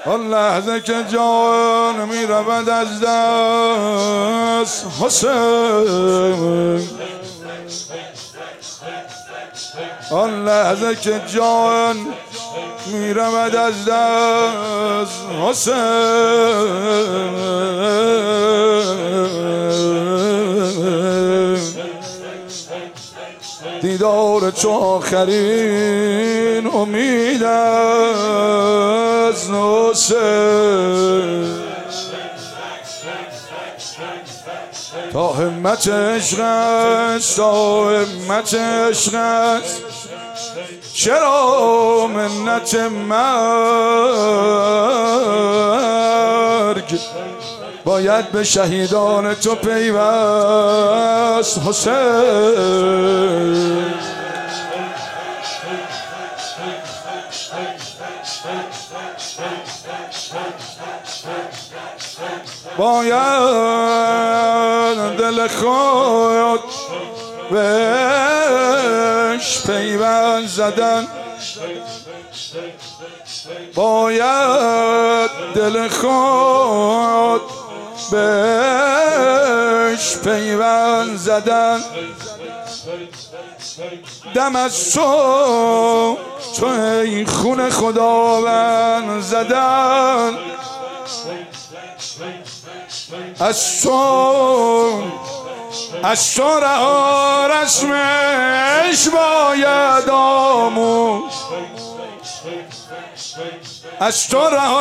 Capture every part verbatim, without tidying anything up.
آن لحظه که جان می رود از دست حسین، آن لحظه که جان می رود از دست حسین، دیدار چو آخرین امید از حسین، تا همت عشقش تا همت عشقش چرا منت مرگ باید به شهیدان تو پیوست حسین. باید دل خود بهش پیوند زدن، باید دل خود بهش پیوند زدن، دم از تو تو ای خون خداوند زدن، از تو از تو رها رسمش باید آموز، از تو رها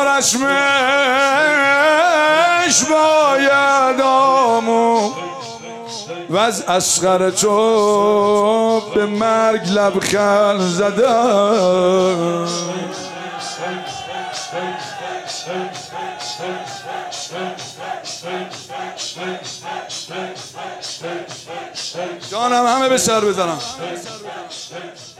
رسمش باید آموز، و از اصغر تو به مرگ لبخند زدن. جانم همه به سر بزنم.